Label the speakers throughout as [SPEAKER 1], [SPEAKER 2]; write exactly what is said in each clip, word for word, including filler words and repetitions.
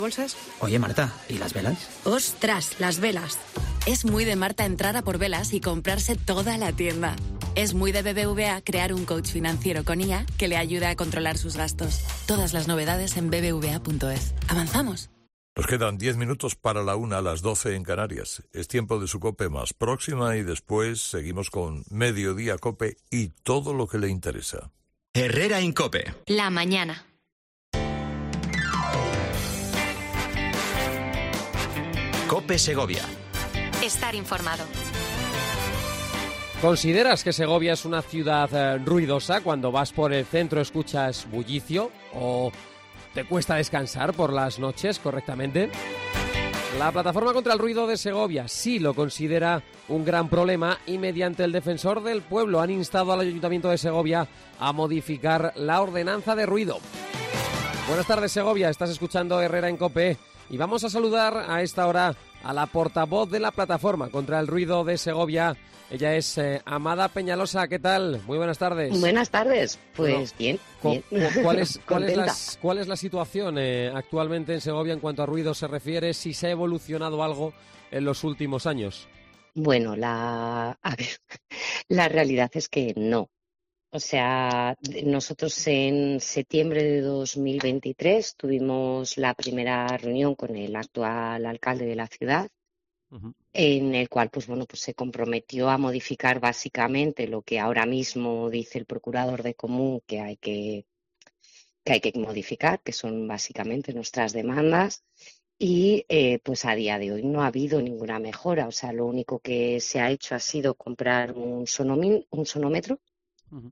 [SPEAKER 1] bolsas. Oye, Marta, ¿y las velas?
[SPEAKER 2] ¡Ostras, las velas! Es muy de Marta entrar a por velas y comprarse toda la tienda. Es muy de B B V A crear un coach financiero con I A que le ayude a controlar sus gastos. Todas las novedades en b b v a punto es. ¡Avanzamos!
[SPEAKER 3] Nos quedan diez minutos para la una, a las doce en Canarias. Es tiempo de su COPE más próxima y después seguimos con Mediodía COPE y todo lo que le interesa.
[SPEAKER 4] Herrera en COPE.
[SPEAKER 5] La mañana.
[SPEAKER 4] COPE Segovia.
[SPEAKER 5] Estar informado.
[SPEAKER 6] ¿Consideras que Segovia es una ciudad eh, ruidosa? Cuando vas por el centro escuchas bullicio o te cuesta descansar por las noches correctamente. La Plataforma contra el Ruido de Segovia sí lo considera un gran problema y mediante el Defensor del Pueblo han instado al Ayuntamiento de Segovia a modificar la ordenanza de ruido. Buenas tardes, Segovia, estás escuchando Herrera en COPE y vamos a saludar a esta hora a la portavoz de la Plataforma contra el Ruido de Segovia. Ella es eh, Amada Peñalosa. ¿Qué tal? Muy buenas tardes.
[SPEAKER 7] Buenas tardes. Pues bueno, bien,
[SPEAKER 6] bien.
[SPEAKER 7] Cu-
[SPEAKER 6] ¿Cuál es, cuál es, la, cuál es la situación eh, actualmente en Segovia en cuanto a ruido se refiere? ¿Si se ha evolucionado algo en los últimos años?
[SPEAKER 7] Bueno, la, a ver, la realidad es que no. O sea, nosotros en septiembre de dos mil veintitrés tuvimos la primera reunión con el actual alcalde de la ciudad, uh-huh. en el cual, pues bueno, pues se comprometió a modificar básicamente lo que ahora mismo dice el procurador de común que hay que, que hay que modificar, que son básicamente nuestras demandas. Y eh, pues a día de hoy no ha habido ninguna mejora. O sea, lo único que se ha hecho ha sido comprar un, sonomi- un sonómetro. Uh-huh.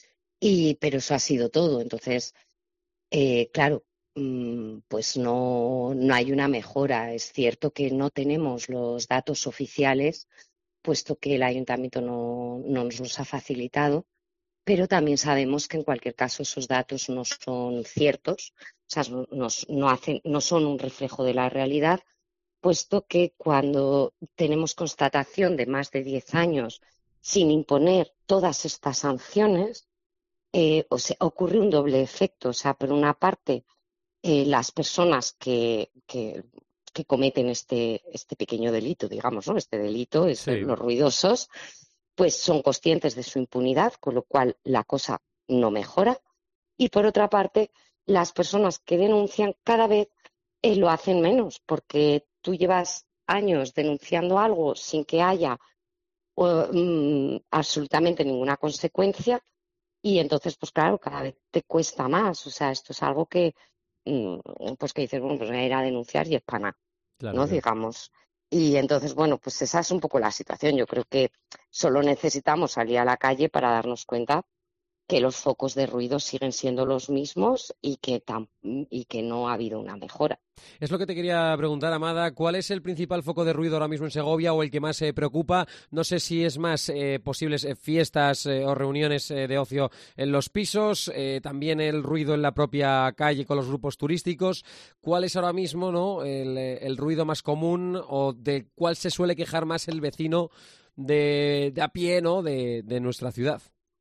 [SPEAKER 7] Y, pero eso ha sido todo. Entonces, eh, claro, mmm, pues no, no hay una mejora. Es cierto que no tenemos los datos oficiales, puesto que el ayuntamiento no, no nos los ha facilitado, pero también sabemos que en cualquier caso esos datos no son ciertos, o sea, no, no, hacen, no son un reflejo de la realidad, puesto que cuando tenemos constatación de más de diez años sin imponer todas estas sanciones, eh, o sea, ocurre un doble efecto. O sea, por una parte, eh, las personas que, que, que cometen este, este pequeño delito, digamos, ¿no? Este delito, es, sí. Los ruidosos, pues son conscientes de su impunidad, con lo cual la cosa no mejora. Y por otra parte, las personas que denuncian cada vez eh, lo hacen menos, porque tú llevas años denunciando algo sin que haya O, mm, absolutamente ninguna consecuencia y entonces pues claro, cada vez te cuesta más. O sea, esto es algo que mm, pues que dices, bueno, pues voy a ir a denunciar y es para nada, claro, ¿no? Claro. Digamos. Y entonces, bueno, pues esa es un poco la situación. Yo creo que solo necesitamos salir a la calle para darnos cuenta que los focos de ruido siguen siendo los mismos y que, tam- y que no ha habido una mejora.
[SPEAKER 6] Es lo que te quería preguntar, Amada. ¿Cuál es el principal foco de ruido ahora mismo en Segovia o el que más se eh, preocupa? No sé si es más eh, posibles eh, fiestas eh, o reuniones eh, de ocio en los pisos, eh, también el ruido en la propia calle con los grupos turísticos. ¿Cuál es ahora mismo, no, el, el ruido más común o de cuál se suele quejar más el vecino de, de a pie, ¿no?, de, de nuestra ciudad?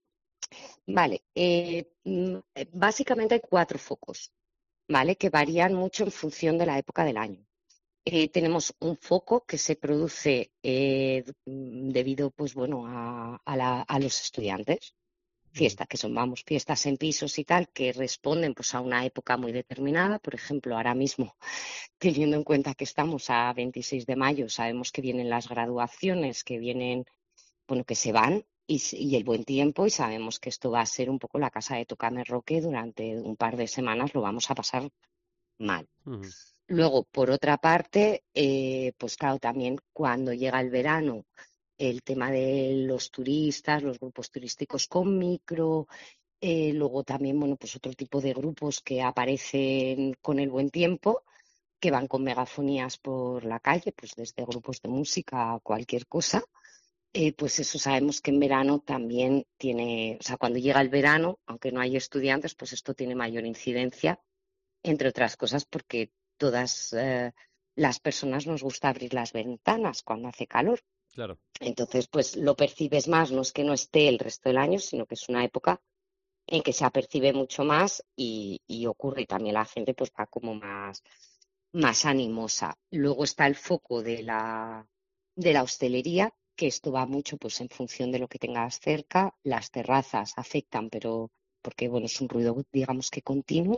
[SPEAKER 7] Vale, eh, básicamente hay cuatro focos, ¿vale?, que varían mucho en función de la época del año. Eh, tenemos un foco que se produce eh, debido, pues bueno, a, a, la, a los estudiantes, fiestas que son, vamos, fiestas en pisos y tal, que responden pues a una época muy determinada. Por ejemplo, ahora mismo, teniendo en cuenta que estamos a veintiséis de mayo, sabemos que vienen las graduaciones, que vienen, bueno, que se van. Y, y el buen tiempo, y sabemos que esto va a ser un poco la casa de Tócame Roque. Durante un par de semanas lo vamos a pasar mal. Uh-huh. Luego, por otra parte, eh, pues claro, también cuando llega el verano, el tema de los turistas, los grupos turísticos con micro, eh, luego también, bueno, pues otro tipo de grupos que aparecen con el buen tiempo, que van con megafonías por la calle, pues desde grupos de música a cualquier cosa. Eh, pues eso sabemos que en verano también tiene, o sea, cuando llega el verano, aunque no hay estudiantes, pues esto tiene mayor incidencia, entre otras cosas porque todas eh, las personas nos gusta abrir las ventanas cuando hace calor.
[SPEAKER 6] Claro.
[SPEAKER 7] Entonces, pues lo percibes más, no es que no esté el resto del año, sino que es una época en que se apercibe mucho más y, y ocurre, y también la gente pues va como más, más animosa. Luego está el foco de la, de la hostelería, que esto va mucho pues en función de lo que tengas cerca. Las terrazas afectan, pero porque bueno, es un ruido, digamos que continuo.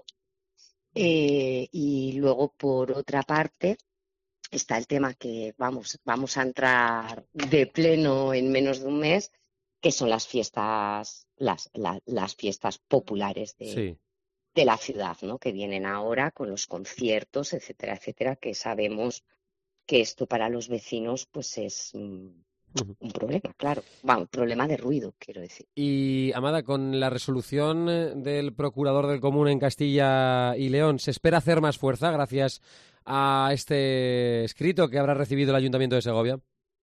[SPEAKER 7] Eh, y luego, por otra parte, está el tema que vamos, vamos a entrar de pleno en menos de un mes, que son las fiestas, las, la, las fiestas populares de, sí. de la ciudad, ¿no? Que vienen ahora con los conciertos, etcétera, etcétera, que sabemos que esto para los vecinos pues es mm, uh-huh. un problema, claro. Va, un problema de ruido, quiero decir.
[SPEAKER 6] Y, Amada, con la resolución del procurador del Común en Castilla y León, ¿se espera hacer más fuerza gracias a este escrito que habrá recibido el Ayuntamiento de Segovia?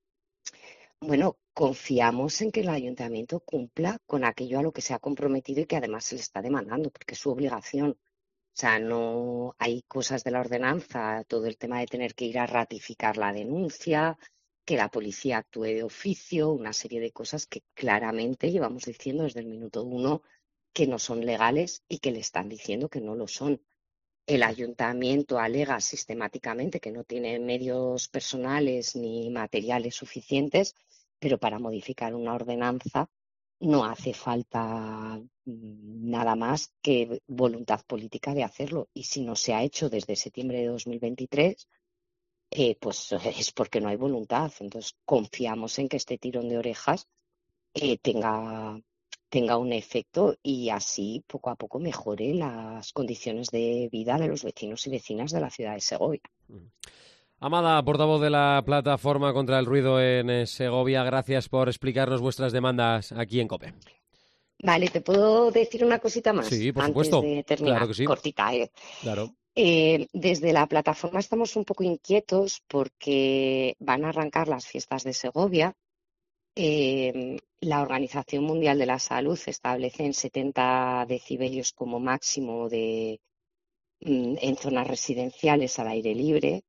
[SPEAKER 7] Bueno, confiamos en que el Ayuntamiento cumpla con aquello a lo que se ha comprometido y que además se le está demandando, porque es su obligación. O sea, no hay cosas de la ordenanza, todo el tema de tener que ir a ratificar la denuncia, que la policía actúe de oficio, una serie de cosas que claramente llevamos diciendo desde el minuto uno que no son legales y que le están diciendo que no lo son. El ayuntamiento alega sistemáticamente que no tiene medios personales ni materiales suficientes, pero para modificar una ordenanza no hace falta nada más que voluntad política de hacerlo. Y si no se ha hecho desde septiembre de dos mil veintitrés, eh, pues es porque no hay voluntad. Entonces confiamos en que este tirón de orejas eh, tenga... tenga un efecto y así poco a poco mejore las condiciones de vida de los vecinos y vecinas de la ciudad de Segovia.
[SPEAKER 6] Amada, portavoz de la Plataforma contra el Ruido en Segovia, gracias por explicarnos vuestras demandas aquí en COPE.
[SPEAKER 7] Vale, ¿te puedo decir una cosita más?
[SPEAKER 6] Sí, por
[SPEAKER 7] antes
[SPEAKER 6] supuesto.
[SPEAKER 7] de terminar?
[SPEAKER 6] Claro que sí.
[SPEAKER 7] Cortita, ¿eh?
[SPEAKER 6] Claro.
[SPEAKER 7] Eh, desde la Plataforma estamos un poco inquietos porque van a arrancar las fiestas de Segovia. Eh, la Organización Mundial de la Salud establece en setenta decibelios como máximo de, mm, en zonas residenciales al aire libre,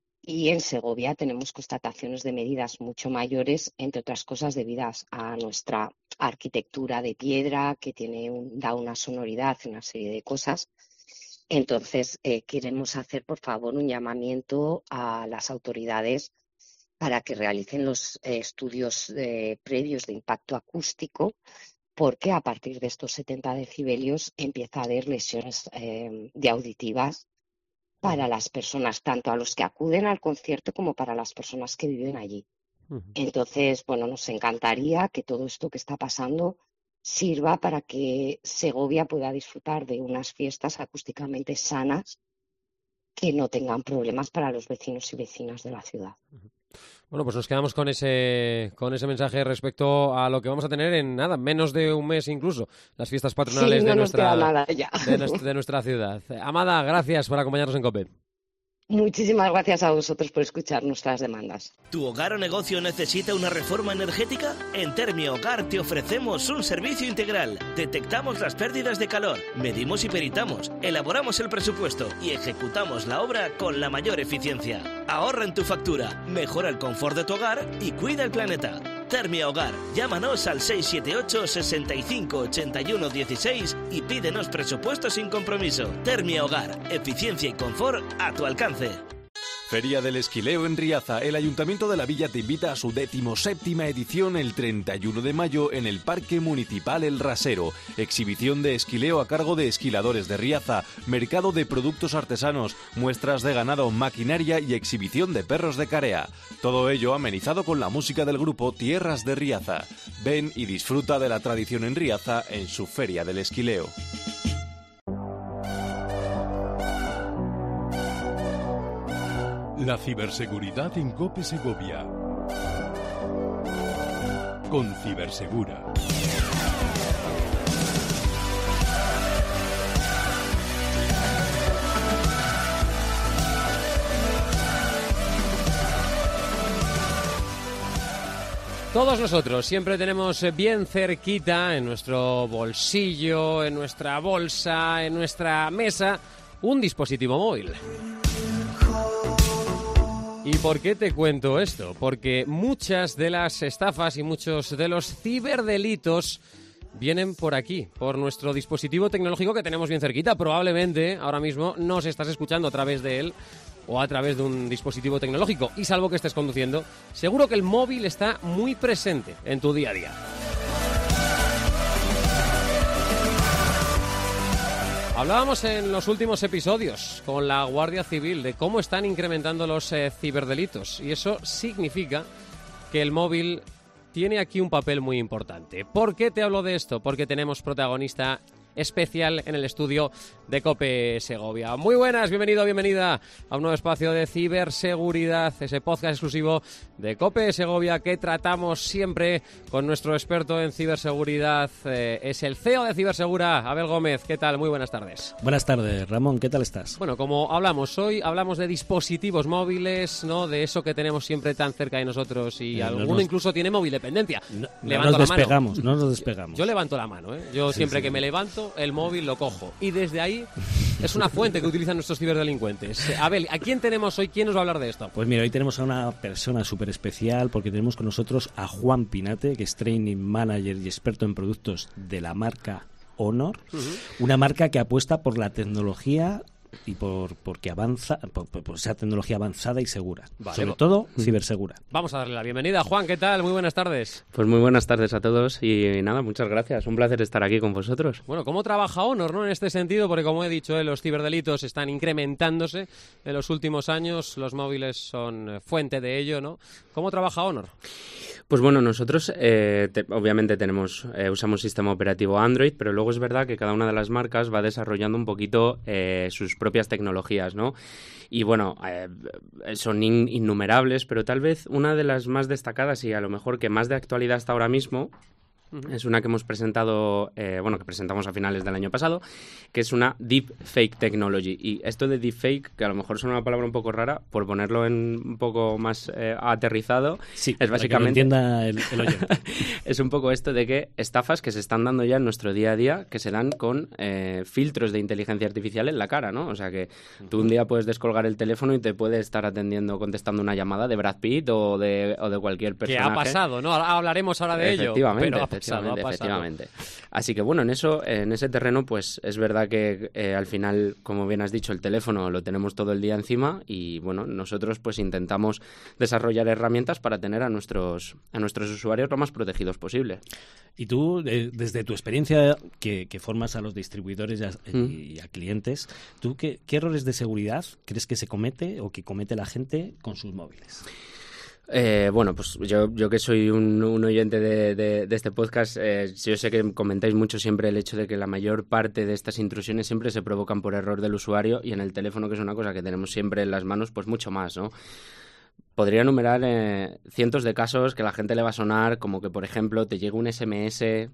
[SPEAKER 7] y en Segovia tenemos constataciones de medidas mucho mayores, entre otras cosas debidas a nuestra arquitectura de piedra, que tiene un, da una sonoridad y una serie de cosas. Entonces, eh, queremos hacer, por favor, un llamamiento a las autoridades para que realicen los eh, estudios eh, previos de impacto acústico, porque a partir de estos setenta decibelios empieza a haber lesiones eh, de auditivas para las personas, tanto a los que acuden al concierto como para las personas que viven allí. Uh-huh. Entonces, bueno, nos encantaría que todo esto que está pasando sirva para que Segovia pueda disfrutar de unas fiestas acústicamente sanas que no tengan problemas para los vecinos y vecinas de la ciudad.
[SPEAKER 6] Uh-huh. Bueno, pues nos quedamos con ese con ese mensaje respecto a lo que vamos a tener en nada, menos de un mes incluso, las fiestas patronales
[SPEAKER 7] sí, no
[SPEAKER 6] de, nuestra,
[SPEAKER 7] nada ya.
[SPEAKER 6] de, nuestra, de nuestra ciudad. Amada, gracias por acompañarnos en COPE.
[SPEAKER 7] Muchísimas gracias a vosotros por escuchar nuestras demandas.
[SPEAKER 8] ¿Tu hogar o negocio necesita una reforma energética? En Termia Hogar te ofrecemos un servicio integral. Detectamos las pérdidas de calor, medimos y peritamos, elaboramos el presupuesto y ejecutamos la obra con la mayor eficiencia. Ahorra en tu factura, mejora el confort de tu hogar y cuida el planeta. Termia Hogar. Llámanos al seis siete ocho, sesenta y cinco, ochenta y uno dieciséis y pídenos presupuesto sin compromiso. Termia Hogar. Eficiencia y confort a tu alcance.
[SPEAKER 9] Feria del Esquileo en Riaza. El Ayuntamiento de la Villa te invita a su decimoséptima edición el treinta y uno de mayo en el Parque Municipal El Rasero. Exhibición de esquileo a cargo de esquiladores de Riaza, mercado de productos artesanos, muestras de ganado, maquinaria y exhibición de perros de carea. Todo ello amenizado con la música del grupo Tierras de Riaza. Ven y disfruta de la tradición en Riaza en su Feria del Esquileo.
[SPEAKER 10] La ciberseguridad en COPE Segovia. Con Cibersegura.
[SPEAKER 6] Todos nosotros siempre tenemos bien cerquita, en nuestro bolsillo, en nuestra bolsa, en nuestra mesa, un dispositivo móvil. ¿Y por qué te cuento esto? Porque muchas de las estafas y muchos de los ciberdelitos vienen por aquí, por nuestro dispositivo tecnológico que tenemos bien cerquita. Probablemente ahora mismo nos estás escuchando a través de él o a través de un dispositivo tecnológico. Y salvo que estés conduciendo, seguro que el móvil está muy presente en tu día a día. Hablábamos en los últimos episodios con la Guardia Civil de cómo están incrementando los eh, ciberdelitos, y eso significa que el móvil tiene aquí un papel muy importante. ¿Por qué te hablo de esto? Porque tenemos protagonista especial en el estudio de COPE Segovia. Muy buenas, bienvenido, bienvenida a un nuevo espacio de ciberseguridad, ese podcast exclusivo de COPE Segovia que tratamos siempre con nuestro experto en ciberseguridad. Eh, es el C E O de Cibersegura, Abel Gómez. ¿Qué tal? Muy buenas tardes.
[SPEAKER 11] Buenas tardes, Ramón. ¿Qué tal estás?
[SPEAKER 6] Bueno, como hablamos hoy, hablamos de dispositivos móviles, ¿no? De eso que tenemos siempre tan cerca de nosotros y eh, alguno no nos... incluso tiene móvil dependencia.
[SPEAKER 11] No, no nos despegamos, no nos despegamos.
[SPEAKER 6] Yo levanto la mano, ¿eh? Yo sí, siempre sí. que me levanto el móvil lo cojo y desde ahí es una fuente que utilizan nuestros ciberdelincuentes. Abel, ¿a quién tenemos hoy? ¿Quién nos va a hablar de esto?
[SPEAKER 11] Pues mira, hoy tenemos a una persona súper especial porque tenemos con nosotros a Juan Pinate, que es Training Manager y experto en productos de la marca Honor, uh-huh. una marca que apuesta por la tecnología y por porque avanza por, por, por esa tecnología avanzada y segura, vale, sobre todo cibersegura.
[SPEAKER 6] Vamos a darle la bienvenida. Juan, ¿qué tal? Muy buenas tardes.
[SPEAKER 12] Pues muy buenas tardes a todos y nada, muchas gracias, un placer estar aquí con vosotros.
[SPEAKER 6] Bueno, ¿cómo trabaja Honor, no, en este sentido? Porque como he dicho, eh, los ciberdelitos están incrementándose en los últimos años, los móviles son fuente de ello, ¿no? ¿Cómo trabaja Honor?
[SPEAKER 12] Pues bueno, nosotros eh, te, obviamente tenemos eh, usamos sistema operativo Android, pero luego es verdad que cada una de las marcas va desarrollando un poquito eh, sus propias tecnologías, ¿no? Y bueno, eh, son in, innumerables, pero tal vez una de las más destacadas y a lo mejor que más de actualidad hasta ahora mismo es una que hemos presentado, eh, bueno, que presentamos a finales del año pasado, que es una Deepfake Technology. Y esto de Deepfake, que a lo mejor suena una palabra un poco rara, por ponerlo en un poco más eh, aterrizado,
[SPEAKER 11] sí,
[SPEAKER 12] es básicamente...
[SPEAKER 11] Para que lo entienda el, el oyente.
[SPEAKER 12] Es un poco esto de que estafas que se están dando ya en nuestro día a día, que se dan con eh, filtros de inteligencia artificial en la cara, ¿no? O sea que tú un día puedes descolgar el teléfono y te puede estar atendiendo, contestando una llamada de Brad Pitt o de, o de cualquier personaje.
[SPEAKER 6] Que ha pasado, ¿no? Hablaremos ahora de ello.
[SPEAKER 12] Efectivamente,
[SPEAKER 6] pero
[SPEAKER 12] efectivamente. Efectivamente. Así que bueno, en eso, en ese terreno, pues es verdad que eh, al final, como bien has dicho, el teléfono lo tenemos todo el día encima y bueno, nosotros pues intentamos desarrollar herramientas para tener a nuestros a nuestros usuarios lo más protegidos posible.
[SPEAKER 11] Y tú, eh, desde tu experiencia que, que formas a los distribuidores y a, mm. y a clientes, ¿tú qué, qué errores de seguridad crees que se comete o que comete la gente con sus móviles?
[SPEAKER 12] Eh, bueno, pues yo, yo que soy un, un oyente de, de, de este podcast, eh, yo sé que comentáis mucho siempre el hecho de que la mayor parte de estas intrusiones siempre se provocan por error del usuario y en el teléfono, que es una cosa que tenemos siempre en las manos, pues mucho más, ¿no? Podría enumerar eh, cientos de casos que a la gente le va a sonar, como que, por ejemplo, te llega un ese eme ese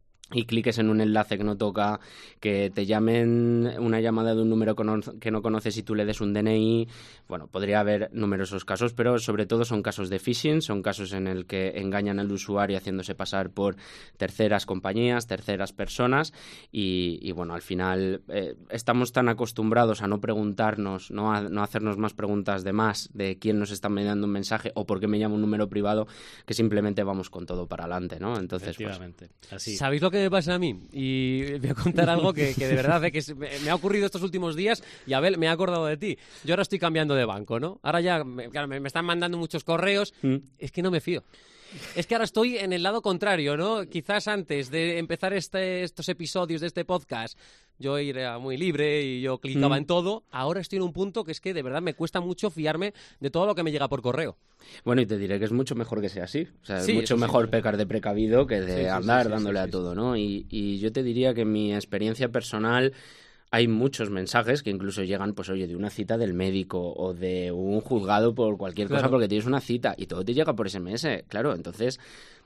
[SPEAKER 12] y cliques en un enlace que no toca, que te llamen una llamada de un número que no conoces y tú le des un de ene i. Bueno, podría haber numerosos casos, pero sobre todo son casos de phishing, son casos en el que engañan al usuario haciéndose pasar por terceras compañías, terceras personas y, y bueno, al final eh, estamos tan acostumbrados a no preguntarnos, ¿no? A no hacernos más preguntas de más, de quién nos está enviando un mensaje o por qué me llama un número privado, que simplemente vamos con todo para adelante, ¿no? Entonces,
[SPEAKER 11] efectivamente,
[SPEAKER 6] pues,
[SPEAKER 11] así.
[SPEAKER 6] ¿Sabéis lo que me pasa a mí? Y voy a contar algo que, que de verdad eh, que me, me ha ocurrido estos últimos días y Abel, me ha acordado de ti. Yo ahora estoy cambiando de banco, ¿no? Ahora ya me, claro, me, me están mandando muchos correos. Mm. Es que no me fío. Es que ahora estoy en el lado contrario, ¿no? Quizás antes de empezar este, estos episodios de este podcast yo era muy libre y yo clicaba mm. en todo. Ahora estoy en un punto que es que de verdad me cuesta mucho fiarme de todo lo que me llega por correo.
[SPEAKER 12] Bueno, y te diré que es mucho mejor que sea así. O sea,
[SPEAKER 6] sí,
[SPEAKER 12] es mucho mejor
[SPEAKER 6] sí,
[SPEAKER 12] pecar de precavido que de
[SPEAKER 6] sí, sí,
[SPEAKER 12] andar
[SPEAKER 6] sí, sí,
[SPEAKER 12] dándole
[SPEAKER 6] sí, sí,
[SPEAKER 12] a todo, ¿no? Y, y yo te diría que en mi experiencia personal hay muchos mensajes que incluso llegan, pues oye, de una cita del médico o de un juzgado por cualquier cosa, claro, porque tienes una cita y todo te llega por ese eme ese. Claro, entonces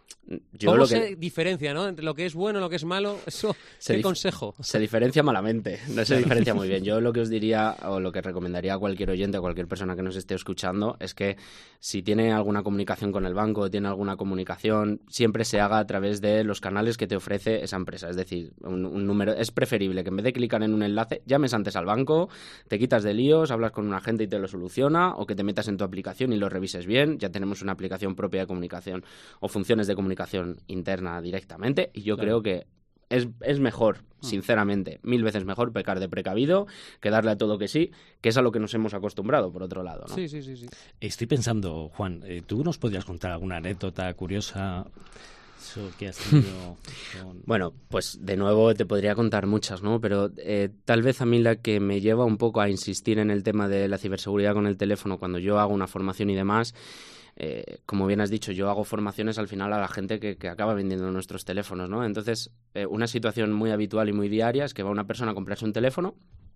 [SPEAKER 12] yo
[SPEAKER 6] ¿Cómo
[SPEAKER 12] lo
[SPEAKER 6] se
[SPEAKER 12] que...
[SPEAKER 6] diferencia, ¿no? Entre lo que es bueno y lo que es malo? Eso,
[SPEAKER 12] se
[SPEAKER 6] ¿qué
[SPEAKER 12] dif-
[SPEAKER 6] consejo?
[SPEAKER 12] Se diferencia malamente, no se diferencia muy bien. Yo lo que os diría, o lo que recomendaría a cualquier oyente, a cualquier persona que nos esté escuchando, es que si tiene alguna comunicación con el banco, tiene alguna comunicación, siempre se haga a través de los canales que te ofrece esa empresa. Es decir, un, un número, es preferible que en vez de clicar en un enlace, llames antes al banco, te quitas de líos, hablas con un agente y te lo soluciona, o que te metas en tu aplicación y lo revises bien. Ya tenemos una aplicación propia de comunicación o funciones de comunicación interna directamente, y yo claro. creo que es, es mejor, sinceramente, mil veces mejor pecar de precavido que darle a todo que sí, que es a lo que nos hemos acostumbrado, por otro lado, ¿no?
[SPEAKER 6] Sí, sí, sí, sí.
[SPEAKER 11] Estoy pensando, Juan, eh, ¿tú nos podrías contar alguna anécdota curiosa eso que has tenido con...
[SPEAKER 12] Bueno, pues de nuevo te podría contar muchas, ¿no? Pero eh, tal vez a mí la que me lleva un poco a insistir en el tema de la ciberseguridad con el teléfono cuando yo hago una formación y demás... Eh, como bien has dicho, yo hago formaciones al final a la gente que, que acaba vendiendo nuestros teléfonos, ¿no? Entonces, eh, una situación muy habitual y muy diaria es que va una persona a comprarse un teléfono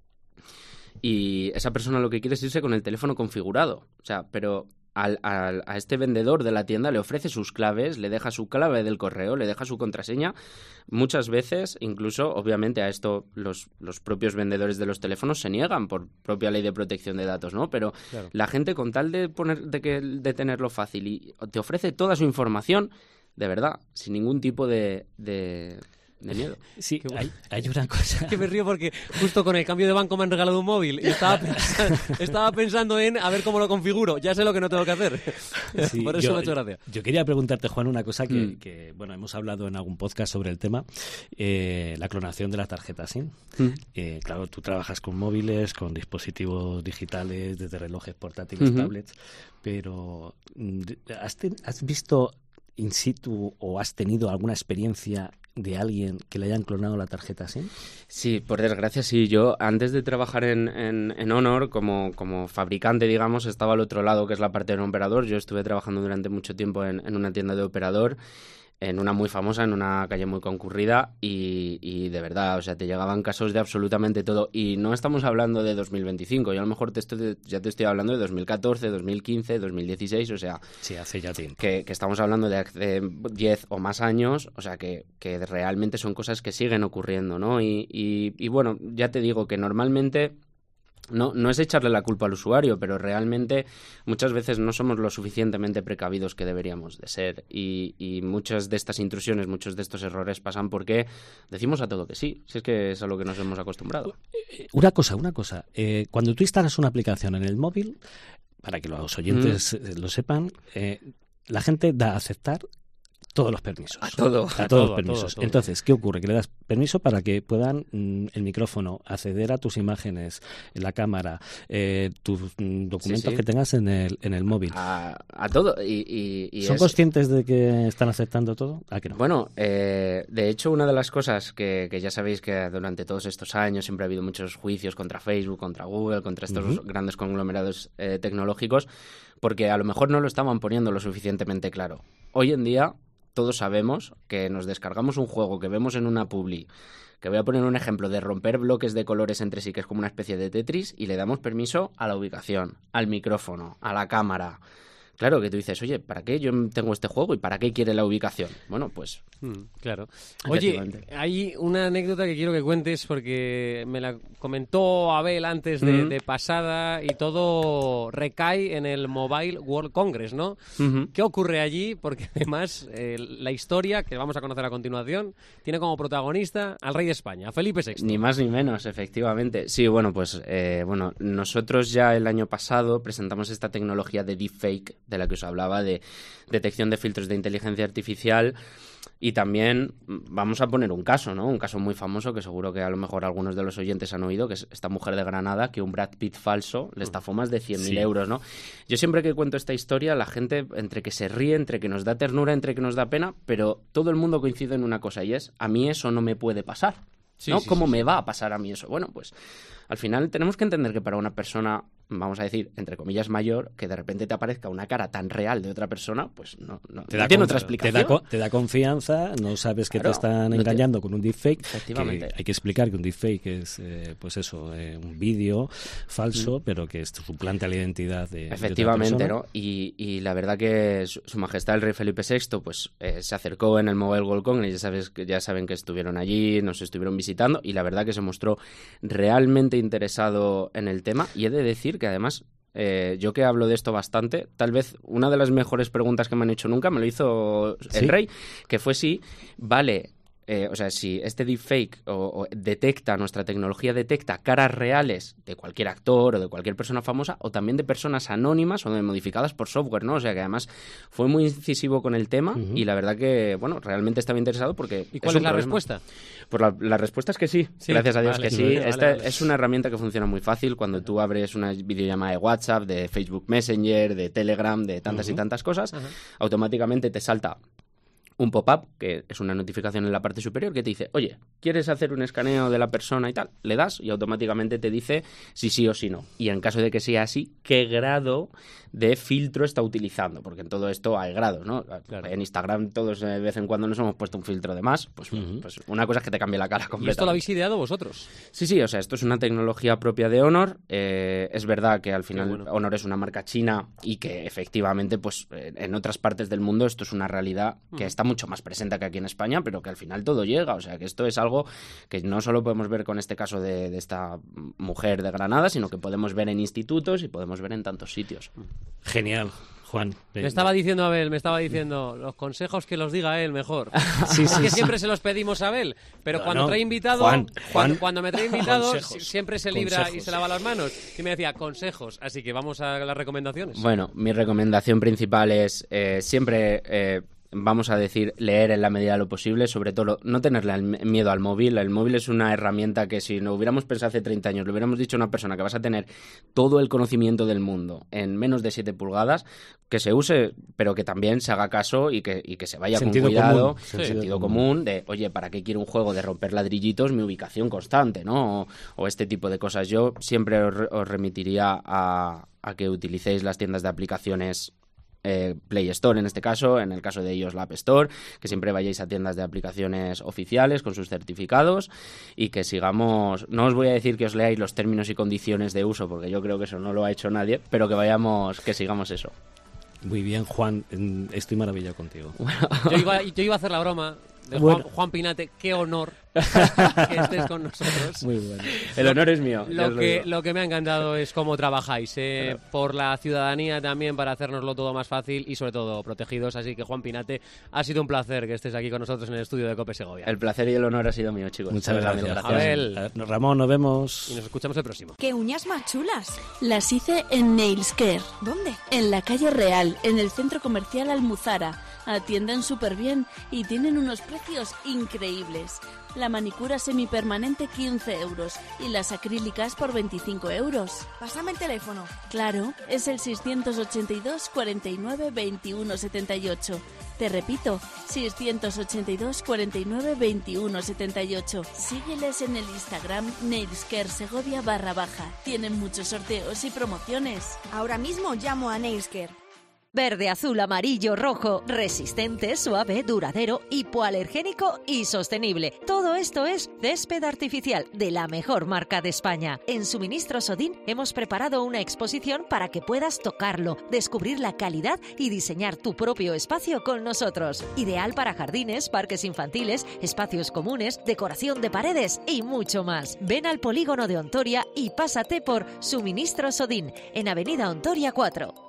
[SPEAKER 12] y esa persona lo que quiere es irse con el teléfono configurado. O sea, pero al, al, a este vendedor de la tienda le ofrece sus claves, le deja su clave del correo, le deja su contraseña. Muchas veces, incluso, obviamente, a esto los, los propios vendedores de los teléfonos se niegan por propia ley de protección de datos, ¿no? Pero claro, la gente, con tal de poner de, que, de tenerlo fácil y te ofrece toda su información, de verdad, sin ningún tipo de... de de miedo.
[SPEAKER 11] Sí, hay, hay una cosa...
[SPEAKER 6] Que me río porque justo con el cambio de banco me han regalado un móvil y estaba pensando, estaba pensando en a ver cómo lo configuro. Ya sé lo que no tengo que hacer. Sí, por eso
[SPEAKER 11] yo,
[SPEAKER 6] me ha hecho gracia.
[SPEAKER 11] Yo quería preguntarte, Juan, una cosa que,
[SPEAKER 12] mm.
[SPEAKER 11] que bueno, hemos hablado en algún podcast sobre el tema, eh, la clonación de las tarjetas SIM.
[SPEAKER 12] Mm.
[SPEAKER 11] Eh, claro, tú trabajas con móviles, con dispositivos digitales, desde relojes portátiles,
[SPEAKER 12] uh-huh.
[SPEAKER 11] tablets, pero ¿has, te, ¿has visto in situ o has tenido alguna experiencia de alguien que le hayan clonado la tarjeta SIM?
[SPEAKER 12] Sí, por desgracia sí. Yo antes de trabajar en, en, en Honor como, como fabricante, digamos, estaba al otro lado, que es la parte de un operador. Yo estuve trabajando durante mucho tiempo en, en una tienda de operador, en una muy famosa, en una calle muy concurrida y, y de verdad, o sea, te llegaban casos de absolutamente todo. Y no estamos hablando de dos mil veinticinco, yo a lo mejor te estoy, ya te estoy hablando de dos mil catorce, dos mil quince, dos mil dieciséis, o sea...
[SPEAKER 11] Sí, hace ya tiempo.
[SPEAKER 12] Que, que estamos hablando de hace diez o más años, o sea, que, que realmente son cosas que siguen ocurriendo, ¿no? Y, y, y bueno, ya te digo que normalmente... No, no es echarle la culpa al usuario, pero realmente muchas veces no somos lo suficientemente precavidos que deberíamos de ser y, y muchas de estas intrusiones, muchos de estos errores pasan porque decimos a todo que sí, si es que es a lo que nos hemos acostumbrado.
[SPEAKER 11] Una cosa, una cosa, eh, cuando tú instalas una aplicación en el móvil, para que los oyentes mm. lo sepan, eh, la gente da a aceptar todos los permisos.
[SPEAKER 12] A todo.
[SPEAKER 11] A,
[SPEAKER 12] a
[SPEAKER 11] todos
[SPEAKER 12] todo,
[SPEAKER 11] los permisos.
[SPEAKER 12] a todo, todo.
[SPEAKER 11] Entonces, ¿qué ocurre? Que le das permiso para que puedan mm, el micrófono acceder a tus imágenes, la cámara, eh, tus mm, documentos sí, sí. que tengas en el, en el móvil.
[SPEAKER 12] A, a todo. Y, y, y
[SPEAKER 11] ¿Son
[SPEAKER 12] es...
[SPEAKER 11] conscientes de que están aceptando todo? ¿A que no?
[SPEAKER 12] Bueno, eh, de hecho, una de las cosas que, que ya sabéis que durante todos estos años siempre ha habido muchos juicios contra Facebook, contra Google, contra estos uh-huh. grandes conglomerados eh, tecnológicos, porque a lo mejor no lo estaban poniendo lo suficientemente claro. Hoy en día... Todos sabemos que nos descargamos un juego que vemos en una publi, que voy a poner un ejemplo de romper bloques de colores entre sí, que es como una especie de Tetris, y le damos permiso a la ubicación, al micrófono, a la cámara. Claro que tú dices, oye, ¿para qué yo tengo este juego y para qué quiere la ubicación? Bueno, pues...
[SPEAKER 6] Mm, claro. Oye, hay una anécdota que quiero que cuentes porque me la comentó Abel antes de, uh-huh. de pasada y todo recae en el Mobile World Congress, ¿no?
[SPEAKER 12] Uh-huh.
[SPEAKER 6] ¿Qué ocurre allí? Porque además eh, la historia, que vamos a conocer a continuación, tiene como protagonista al rey de España, a Felipe sexto.
[SPEAKER 12] Ni más ni menos, efectivamente. Sí, bueno, pues eh, bueno, nosotros ya el año pasado presentamos esta tecnología de deepfake de la que os hablaba, de detección de filtros de inteligencia artificial. Y también vamos a poner un caso, ¿no? Un caso muy famoso que seguro que a lo mejor algunos de los oyentes han oído, que es esta mujer de Granada que un Brad Pitt falso le estafó más de cien mil sí. euros, ¿no? Yo siempre que cuento esta historia, la gente entre que se ríe, entre que nos da ternura, entre que nos da pena, pero todo el mundo coincide en una cosa y es, a mí eso no me puede pasar, ¿no? Sí, sí, ¿Cómo sí, me sí. va a pasar a mí eso? Bueno, pues al final tenemos que entender que para una persona, vamos a decir, entre comillas mayor, que de repente te aparezca una cara tan real de otra persona, pues no, no,
[SPEAKER 11] te
[SPEAKER 12] no
[SPEAKER 11] da
[SPEAKER 12] tiene
[SPEAKER 11] con,
[SPEAKER 12] otra explicación.
[SPEAKER 11] Te da, te da confianza, no sabes que claro, te están no engañando te... con un deepfake.
[SPEAKER 12] Efectivamente.
[SPEAKER 11] Que hay que explicar que un deepfake es, eh, pues eso, eh, un vídeo falso, mm. pero que es, suplanta la identidad de
[SPEAKER 12] Efectivamente,
[SPEAKER 11] de otra persona.
[SPEAKER 12] ¿no? Y, y la verdad que su, su majestad el rey Felipe sexto, pues eh, se acercó en el Mobile World Congress, ya sabes que ya saben que estuvieron allí, nos estuvieron visitando y la verdad que se mostró realmente interesado en el tema y he de decir que además eh, yo que hablo de esto bastante, tal vez una de las mejores preguntas que me han hecho nunca me lo hizo el ¿Sí? rey, que fue si vale eh, o sea, si este deepfake o, o detecta, nuestra tecnología detecta caras reales de cualquier actor o de cualquier persona famosa, o también de personas anónimas o de modificadas por software, ¿no? O sea, que además fue muy incisivo con el tema uh-huh. y la verdad que, bueno, realmente estaba interesado porque...
[SPEAKER 6] ¿Y cuál es, es la problema. respuesta?
[SPEAKER 12] Pues la, la respuesta es que sí, sí, gracias a Dios vale, que sí. Vale, Esta vale. es una herramienta que funciona muy fácil cuando tú abres una videollamada de WhatsApp, de Facebook Messenger, de Telegram, de tantas uh-huh. y tantas cosas, uh-huh. automáticamente te salta un pop-up, que es una notificación en la parte superior, que te dice, oye, ¿quieres hacer un escaneo de la persona y tal? Le das y automáticamente te dice si sí o si no. Y en caso de que sea así, ¿qué grado de filtro está utilizando? Porque en todo esto hay grados, ¿no? Claro. En Instagram todos de vez en cuando nos hemos puesto un filtro de más. Pues, uh-huh. pues una cosa es que te cambie la cara completamente.
[SPEAKER 6] ¿Y esto lo habéis ideado vosotros?
[SPEAKER 12] Sí, sí, o sea, esto es una tecnología propia de Honor. Eh, es verdad que al final bueno. Honor es una marca china y que efectivamente, pues en otras partes del mundo esto es una realidad uh-huh. que está mucho más presente que aquí en España, pero que al final todo llega. O sea, que esto es algo que no solo podemos ver con este caso de, de esta mujer de Granada, sino que podemos ver en institutos y podemos ver en tantos sitios.
[SPEAKER 11] Genial. Juan.
[SPEAKER 6] Me estaba diciendo Abel, me estaba diciendo los consejos que los diga él mejor.
[SPEAKER 11] Sí, sí,
[SPEAKER 6] es que
[SPEAKER 11] sí.
[SPEAKER 6] siempre se los pedimos a Abel, pero no, cuando
[SPEAKER 11] no.
[SPEAKER 6] trae invitado,
[SPEAKER 11] Juan,
[SPEAKER 6] cuando,
[SPEAKER 11] Juan.
[SPEAKER 6] cuando me trae invitado
[SPEAKER 11] Consejos.
[SPEAKER 6] siempre se libra
[SPEAKER 11] Consejos.
[SPEAKER 6] y se lava las manos. Y me decía consejos, así que vamos a las recomendaciones.
[SPEAKER 12] Bueno, mi recomendación principal es eh, siempre... Eh, vamos a decir, leer en la medida de lo posible, sobre todo no tenerle miedo al móvil. El móvil es una herramienta que si no hubiéramos pensado hace treinta años, le hubiéramos dicho a una persona que vas a tener todo el conocimiento del mundo en menos de siete pulgadas, que se use, pero que también se haga caso y que, y que se vaya
[SPEAKER 11] sentido
[SPEAKER 12] con cuidado,
[SPEAKER 11] común.
[SPEAKER 12] sentido, sentido
[SPEAKER 11] común.
[SPEAKER 12] común, de, oye, ¿para qué quiero un juego de romper ladrillitos? Mi ubicación constante, ¿no? O, o este tipo de cosas. Yo siempre os, os remitiría a, a que utilicéis las tiendas de aplicaciones Eh, Play Store en este caso, en el caso de ellos la App Store, que siempre vayáis a tiendas de aplicaciones oficiales con sus certificados y que sigamos, no os voy a decir que os leáis los términos y condiciones de uso porque yo creo que eso no lo ha hecho nadie, pero que vayamos, que sigamos eso.
[SPEAKER 11] Muy bien, Juan, estoy maravillado contigo.
[SPEAKER 6] Bueno. Yo, iba, yo iba a hacer la broma de Juan, bueno. Juan Pinate, qué honor que estés con nosotros.
[SPEAKER 11] Muy bueno.
[SPEAKER 12] El honor es mío.
[SPEAKER 6] Lo,
[SPEAKER 12] lo,
[SPEAKER 6] que, lo que me ha encantado es cómo trabajáis, eh, claro. por la ciudadanía también, para hacernoslo todo más fácil y sobre todo protegidos. Así que, Juan Pinate, ha sido un placer que estés aquí con nosotros en el estudio de COPE Segovia.
[SPEAKER 12] El placer y el honor ha sido mío, chicos.
[SPEAKER 11] Muchas gracias.
[SPEAKER 6] gracias. Abel.
[SPEAKER 11] Ramón, nos vemos.
[SPEAKER 6] Y nos escuchamos el próximo.
[SPEAKER 13] ¡Qué uñas más chulas!
[SPEAKER 14] Las hice en Nails Care.
[SPEAKER 13] ¿Dónde?
[SPEAKER 14] En la calle Real, en el centro comercial Almuzara. Atienden súper bien y tienen unos precios increíbles. La manicura semipermanente quince euros y las acrílicas por veinticinco euros.
[SPEAKER 13] Pásame el teléfono.
[SPEAKER 14] Claro, es el seiscientos ochenta y dos, cuarenta y nueve, veintiuno, setenta y ocho. Te repito, seiscientos ochenta y dos, cuarenta y nueve, veintiuno, setenta y ocho. Sígueles en el Instagram Nailscare Segovia barra baja. Tienen muchos sorteos y promociones.
[SPEAKER 13] Ahora mismo llamo a Nailscare.
[SPEAKER 15] Verde, azul, amarillo, rojo, resistente, suave, duradero, hipoalergénico y sostenible. Todo esto es césped artificial de la mejor marca de España. En Suministros Odin hemos preparado una exposición para que puedas tocarlo, descubrir la calidad y diseñar tu propio espacio con nosotros. Ideal para jardines, parques infantiles, espacios comunes, decoración de paredes y mucho más. Ven al polígono de Ontoria y pásate por Suministros Odin en Avenida Ontoria cuatro.